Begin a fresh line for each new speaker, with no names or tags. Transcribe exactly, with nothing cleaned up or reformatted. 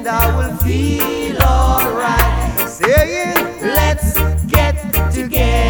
I will feel alright. Saying, let's get together.